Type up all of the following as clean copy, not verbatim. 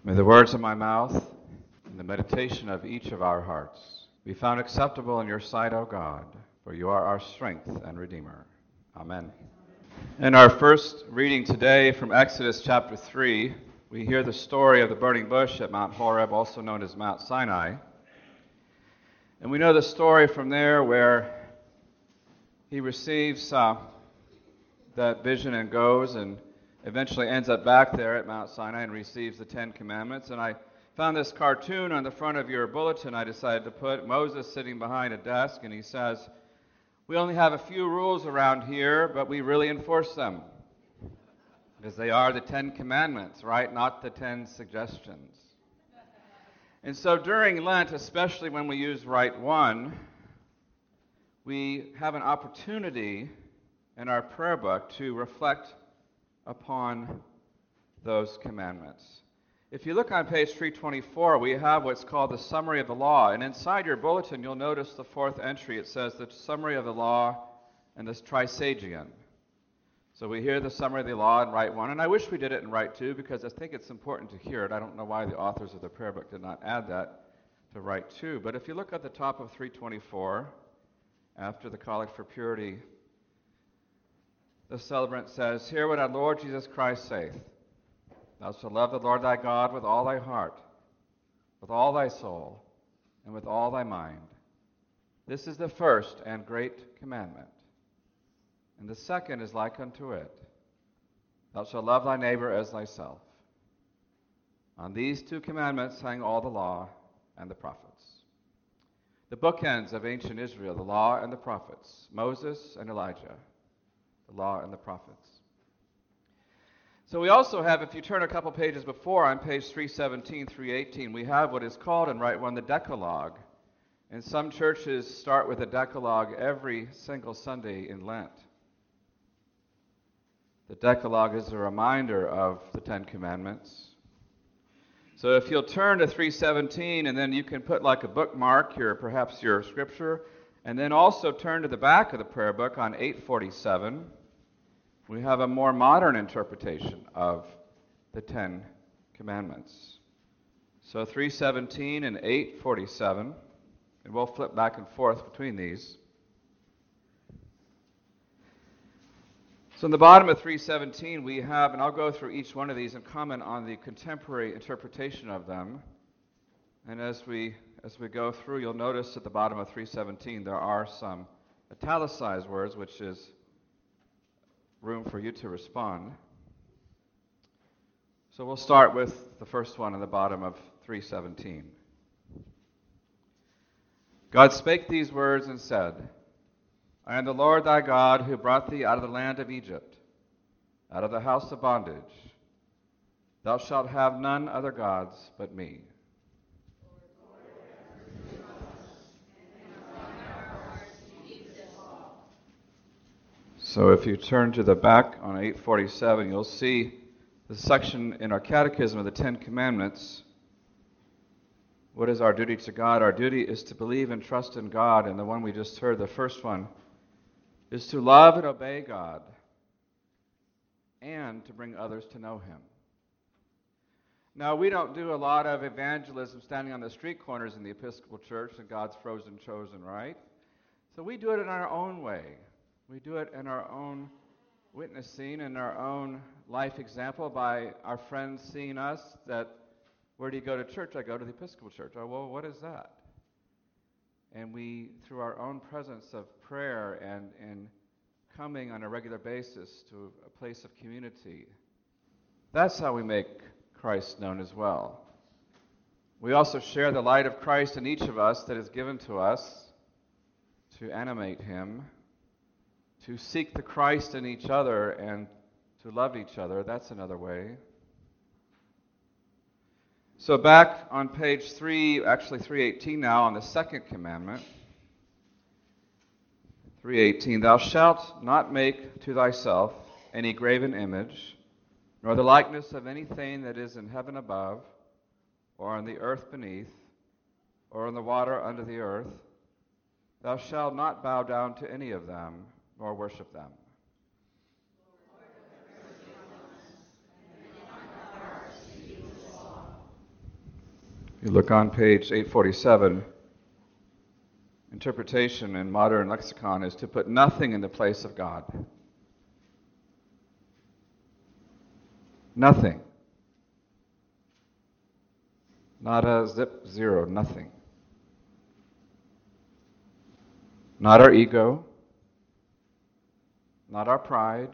May the words of my mouth and the meditation of each of our hearts be found acceptable in your sight, O God, for you are our strength and Redeemer. Amen. In our first reading today from Exodus chapter 3, we hear the story of the burning bush at Mount Horeb, also known as Mount Sinai. And we know the story from there where he receives that vision and goes and eventually ends up back there at Mount Sinai and receives the Ten Commandments. And I found this cartoon on the front of your bulletin I decided to put. Moses sitting behind a desk, and he says, "We only have a few rules around here, but we really enforce them." Because they are the Ten Commandments, right? Not the 10 suggestions. And so during Lent, especially when we use Rite One, we have an opportunity in our prayer book to reflect upon those commandments. If you look on page 324, we have what's called the Summary of the Law. And inside your bulletin, you'll notice the fourth entry. It says the Summary of the Law and the Trisagion. So we hear the Summary of the Law in Rite One. And I wish we did it in Rite Two because I think it's important to hear it. I don't know why the authors of the prayer book did not add that to Rite Two. But if you look at the top of 324, after the Collect for Purity, the celebrant says, "Hear what our Lord Jesus Christ saith. Thou shalt love the Lord thy God with all thy heart, with all thy soul, and with all thy mind. This is the first and great commandment. And the second is like unto it. Thou shalt love thy neighbor as thyself. On these two commandments hang all the law and the prophets." The bookends of ancient Israel, the law and the prophets, Moses and Elijah, the law and the prophets. So we also have, if you turn a couple pages before, on page 317, 318, we have what is called in Rite One the Decalogue. And some churches start with a Decalogue every single Sunday in Lent. The Decalogue is a reminder of the Ten Commandments. So if you'll turn to 317, and then you can put like a bookmark, perhaps your scripture, and then also turn to the back of the prayer book on 847. We have a more modern interpretation of the Ten Commandments. So 317 and 847, and we'll flip back and forth between these. So in the bottom of 317 we have, and I'll go through each one of these and comment on the contemporary interpretation of them. And as we go through, you'll notice at the bottom of 317 there are some italicized words, which is room for you to respond. So we'll start with the first one on the bottom of 317. God spake these words and said, I am the Lord thy God, who brought thee out of the land of Egypt, out of the house of bondage. Thou shalt have none other gods but me. So if you turn to the back on 847, you'll see the section in our Catechism of the Ten Commandments. What is our duty to God? Our duty is to believe and trust in God. And the one we just heard, the first one, is to love and obey God and to bring others to know Him. Now, we don't do a lot of evangelism standing on the street corners in the Episcopal Church and God's frozen chosen, right? So we do it in our own way. We do it in our own witnessing, in our own life example by our friends seeing us that, where do you go to church? I go to the Episcopal Church. Oh, well, what is that? And we, through our own presence of prayer and coming on a regular basis to a place of community, that's how we make Christ known as well. We also share the light of Christ in each of us that is given to us to animate Him, to seek the Christ in each other and to love each other. That's another way. So back on page 318 now, on the second commandment, 318, thou shalt not make to thyself any graven image, nor the likeness of anything that is in heaven above, or on the earth beneath, or in the water under the earth. Thou shalt not bow down to any of them, nor worship them. You look on page 847, interpretation in modern lexicon is to put nothing in the place of God. Nothing. Nada, zip, zero, nothing. Not our ego, not our pride,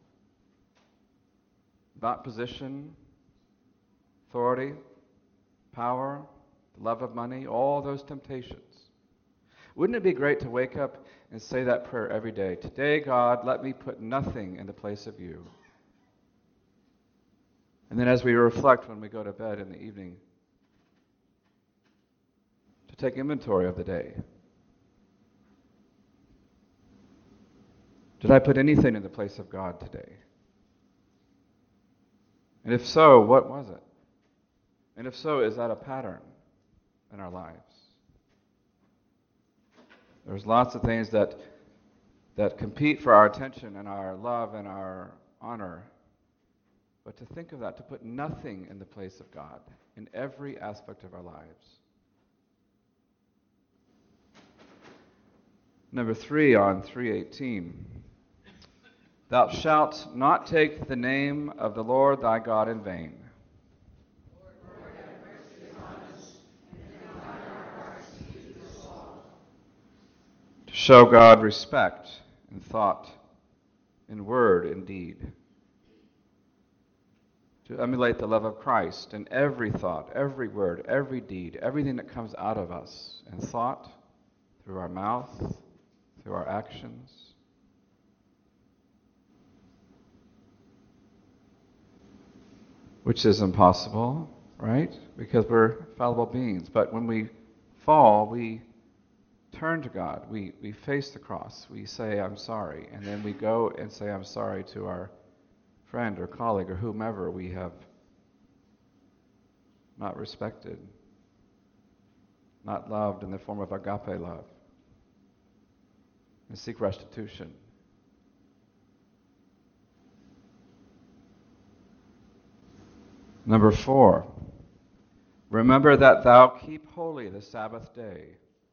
not position, authority, power, the love of money, all those temptations. Wouldn't it be great to wake up and say that prayer every day? Today, God, let me put nothing in the place of you. And then as we reflect when we go to bed in the evening, to take inventory of the day. Did I put anything in the place of God today? And if so, what was it? And if so, is that a pattern in our lives? There's lots of things that compete for our attention and our love and our honor. But to think of that, to put nothing in the place of God in every aspect of our lives. Number 3 on 318. Thou shalt not take the name of the Lord thy God in vain. To show God respect in thought, in word, in deed. To emulate the love of Christ in every thought, every word, every deed, everything that comes out of us in thought, through our mouth, through our actions. Which is impossible, right? Because we're fallible beings. But when we fall, we turn to God. We face the cross. We say, I'm sorry. And then we go and say, I'm sorry to our friend or colleague or whomever we have not respected, not loved in the form of agape love, and seek restitution. Number 4, remember that thou keep holy the Sabbath day.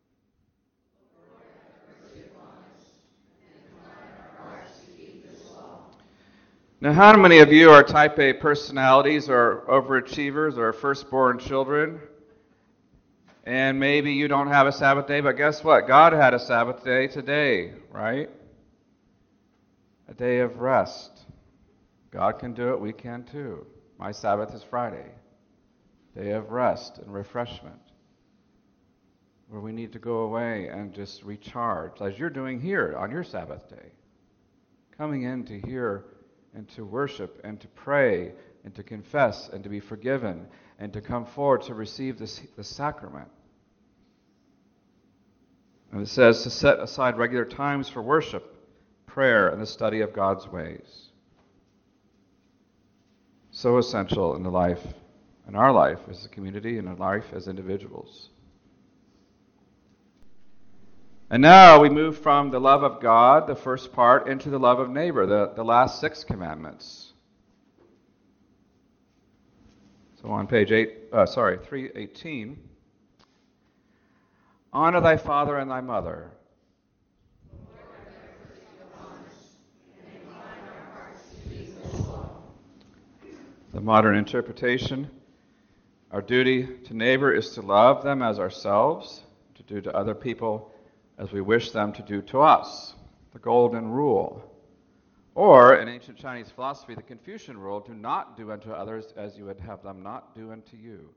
Now, how many of you are type A personalities or overachievers or firstborn children? And maybe you don't have a Sabbath day, but guess what? God had a Sabbath day today, right? A day of rest. God can do it, we can too. My Sabbath is Friday. Day of rest and refreshment. Where we need to go away and just recharge, as you're doing here on your Sabbath day. Coming in to hear and to worship and to pray and to confess and to be forgiven and to come forward to receive the sacrament. And it says to set aside regular times for worship, prayer, and the study of God's ways. So essential in our life as a community and in life as individuals. And now we move from the love of God, the first part, into the love of neighbor, the last 6 commandments. So on page 318. Honor thy father and thy mother. The modern interpretation, our duty to neighbor is to love them as ourselves, to do to other people as we wish them to do to us, the golden rule. Or, in ancient Chinese philosophy, the Confucian rule, do not do unto others as you would have them not do unto you.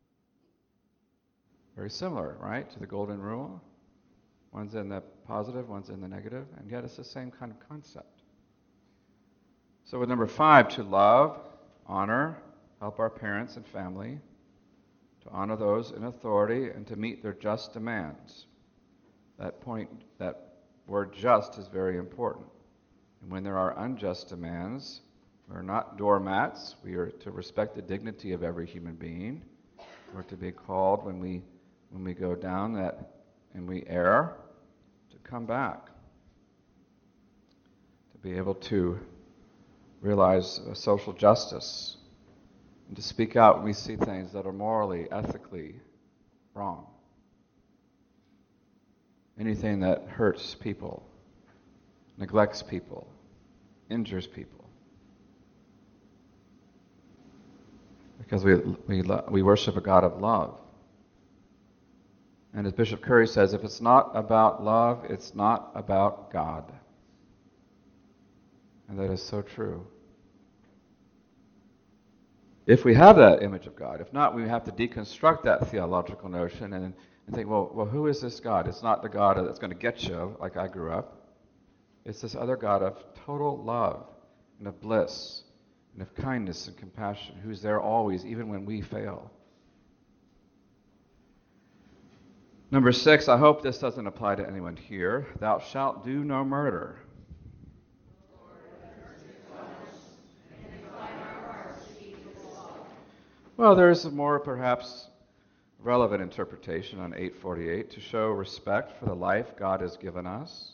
Very similar, right, to the golden rule. One's in the positive, one's in the negative, and yet it's the same kind of concept. So with number 5, to love, honor, help our parents and family, to honor those in authority, and to meet their just demands. That word just is very important. And when there are unjust demands, we're not doormats. We are to respect the dignity of every human being. We're to be called when we go down and we err, to come back. To be able to realize social justice and to speak out when we see things that are morally, ethically wrong. Anything that hurts people, neglects people, injures people. Because we worship a God of love. And as Bishop Curry says, if it's not about love, it's not about God. And that is so true. If we have that image of God, if not, we have to deconstruct that theological notion and think, well, who is this God? It's not the God that's going to get you, like I grew up. It's this other God of total love and of bliss and of kindness and compassion, who's there always, even when we fail. Number 6, I hope this doesn't apply to anyone here. Thou shalt do no murder. Well, there's a more perhaps relevant interpretation on 848 to show respect for the life God has given us,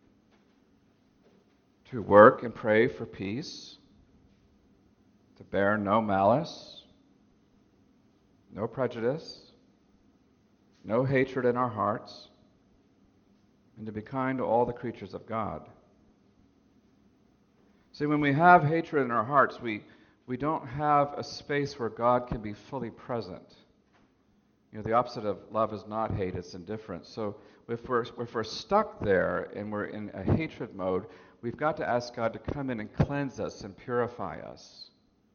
to work and pray for peace, to bear no malice, no prejudice, no hatred in our hearts, and to be kind to all the creatures of God. See, when we have hatred in our hearts, we don't have a space where God can be fully present. You know, the opposite of love is not hate, it's indifference. So if we're stuck there and we're in a hatred mode, we've got to ask God to come in and cleanse us and purify us.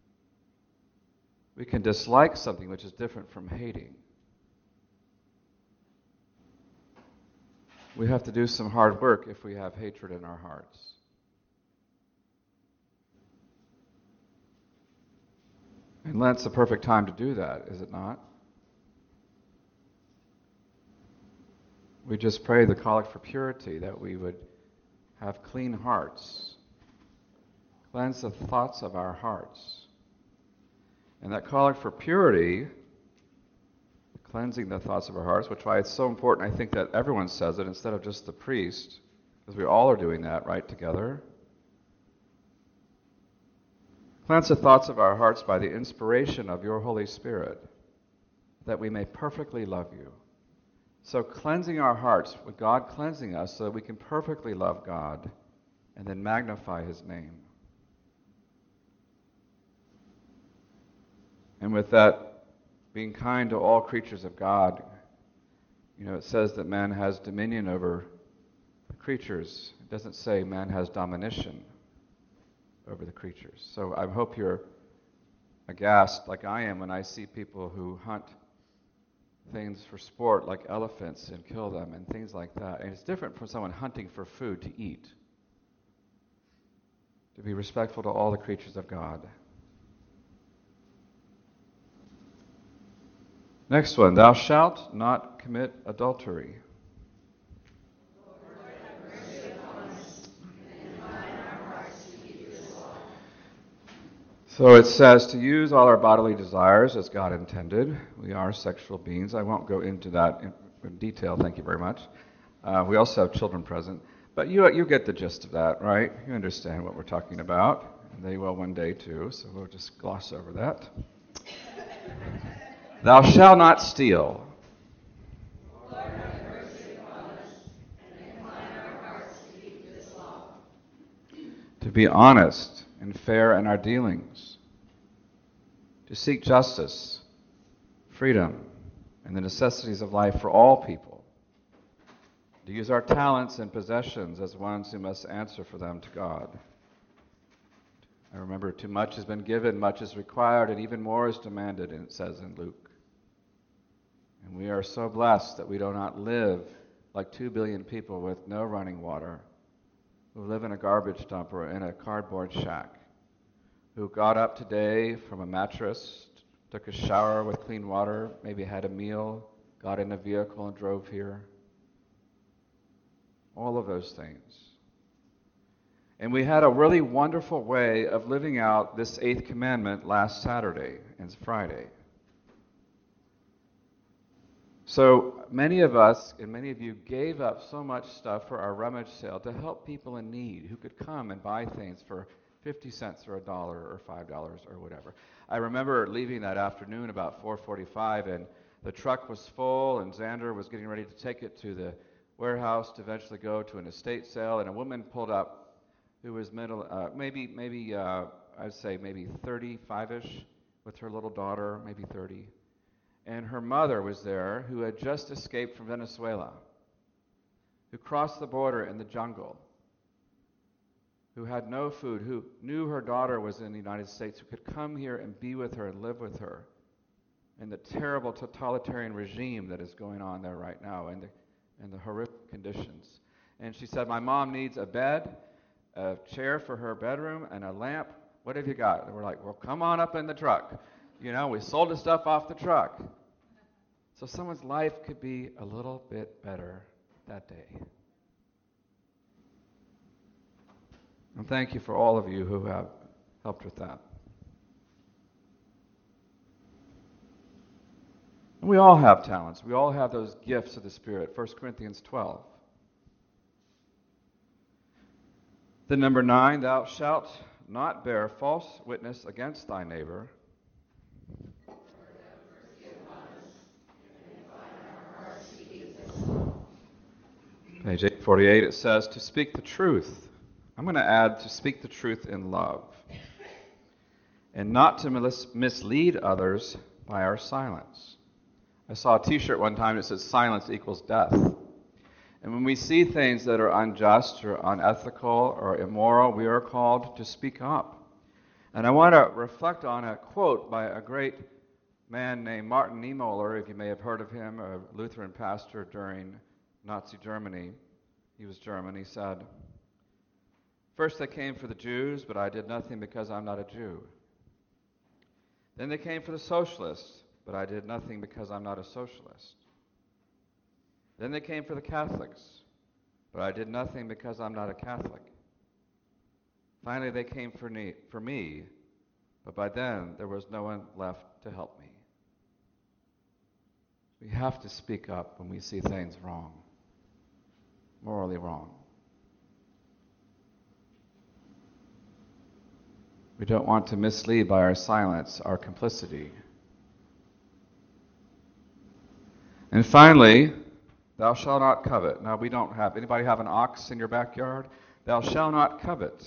We can dislike something which is different from hating. We have to do some hard work if we have hatred in our hearts. And Lent's the perfect time to do that, is it not? We just pray the collect for purity, that we would have clean hearts, cleanse the thoughts of our hearts. And that collect for purity, cleansing the thoughts of our hearts, which is why it's so important, I think, that everyone says it instead of just the priest, because we all are doing that, right, together. Cleanse the thoughts of our hearts by the inspiration of your Holy Spirit, that we may perfectly love you. So cleansing our hearts, with God cleansing us so that we can perfectly love God and then magnify His name. And with that, being kind to all creatures of God, you know, it says that man has dominion over the creatures. It doesn't say man has domination over the creatures. So I hope you're aghast, like I am, when I see people who hunt things for sport, like elephants, and kill them, and things like that. And it's different from someone hunting for food to eat. To be respectful to all the creatures of God. Next one, thou shalt not commit adultery. So it says to use all our bodily desires as God intended. We are sexual beings. I won't go into that in detail, thank you very much. We also have children present. But you get the gist of that, right? You understand what we're talking about. And they will one day too, so we'll just gloss over that. Thou shalt not steal. Lord, have mercy upon us, and incline our hearts to keep this law. To be honest and fair in our dealings. To seek justice, freedom, and the necessities of life for all people. To use our talents and possessions as ones who must answer for them to God. I remember, too much has been given, much is required, and even more is demanded, and it says in Luke. And we are so blessed that we do not live like 2 billion people with no running water, who live in a garbage dump or in a cardboard shack, who got up today from a mattress, took a shower with clean water, maybe had a meal, got in a vehicle and drove here. All of those things. And we had a really wonderful way of living out this 8th commandment last Saturday and Friday. So many of us, and many of you, gave up so much stuff for our rummage sale to help people in need who could come and buy things for 50 cents or $1 or $5 or whatever. I remember leaving that afternoon about 4:45, and the truck was full, and Xander was getting ready to take it to the warehouse to eventually go to an estate sale, and a woman pulled up who was middle, I'd say maybe 35-ish, with her little daughter, maybe 30. And her mother was there, who had just escaped from Venezuela, who crossed the border in the jungle, who had no food, who knew her daughter was in the United States, who could come here and be with her and live with her in the terrible totalitarian regime that is going on there right now and the horrific conditions. And she said, my mom needs a bed, a chair for her bedroom, and a lamp. What have you got? And we're like, well, come on up in the truck. You know, we sold the stuff off the truck. So someone's life could be a little bit better that day. And thank you for all of you who have helped with that. And we all have talents. We all have those gifts of the Spirit. 1 Corinthians 12. The number 9, thou shalt not bear false witness against thy neighbor. Page 848, it says to speak the truth. I'm going to add to speak the truth in love. And not to mislead others by our silence. I saw a t-shirt one time that says silence equals death. And when we see things that are unjust or unethical or immoral, we are called to speak up. And I want to reflect on a quote by a great man named Martin Niemöller, if you may have heard of him, a Lutheran pastor during Nazi Germany. He was German. He said, first they came for the Jews, but I did nothing because I'm not a Jew. Then they came for the socialists, but I did nothing because I'm not a socialist. Then they came for the Catholics, but I did nothing because I'm not a Catholic. Finally, they came for me, but by then there was no one left to help me. We have to speak up when we see things wrong, morally wrong. We don't want to mislead by our silence, our complicity. And finally, thou shalt not covet. Now, we don't have, anybody have an ox in your backyard? Thou shalt not covet.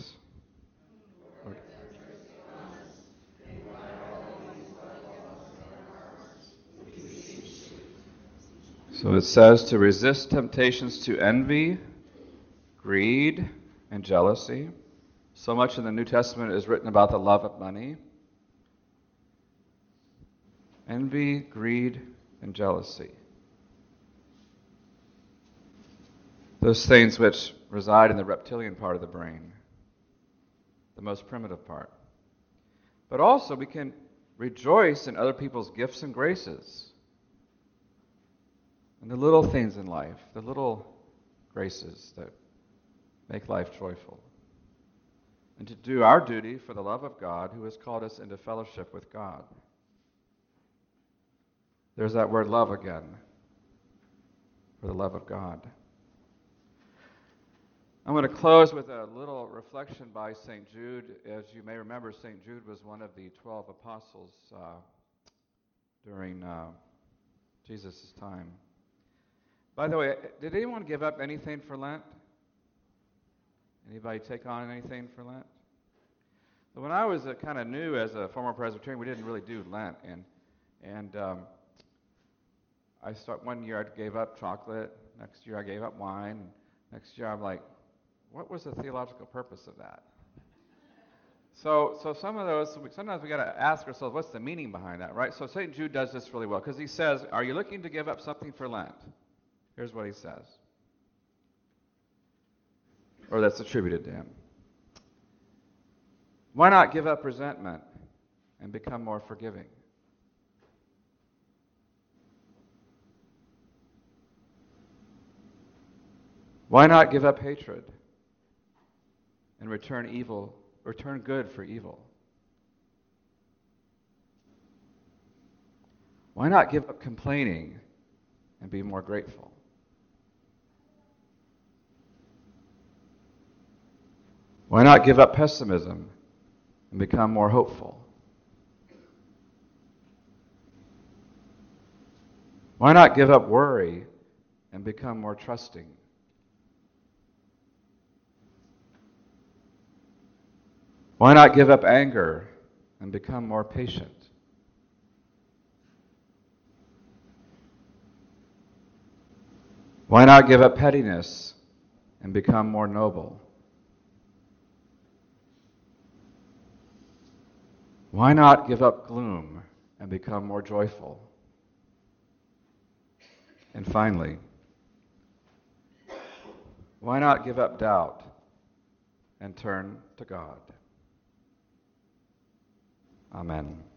So it says to resist temptations to envy, greed, and jealousy. So much in the New Testament is written about the love of money. Envy, greed, and jealousy. Those things which reside in the reptilian part of the brain, the most primitive part. But also we can rejoice in other people's gifts and graces. And the little things in life, the little graces that make life joyful. And to do our duty for the love of God who has called us into fellowship with God. There's that word love again, for the love of God. I'm going to close with a little reflection by St. Jude. As you may remember, St. Jude was one of the 12 apostles during Jesus' time. By the way, did anyone give up anything for Lent? Anybody take on anything for Lent? When I was kind of new as a former Presbyterian, we didn't really do Lent, and one year I gave up chocolate. Next year I gave up wine. Next year I'm like, what was the theological purpose of that? So some of those, sometimes we got to ask ourselves, what's the meaning behind that, right? So St. Jude does this really well because he says, are you looking to give up something for Lent? Here's what he says, or that's attributed to him. Why not give up resentment and become more forgiving? Why not give up hatred and return good for evil? Why not give up complaining and be more grateful? Why not give up pessimism and become more hopeful? Why not give up worry and become more trusting? Why not give up anger and become more patient? Why not give up pettiness and become more noble? Why not give up gloom and become more joyful? And finally, why not give up doubt and turn to God? Amen.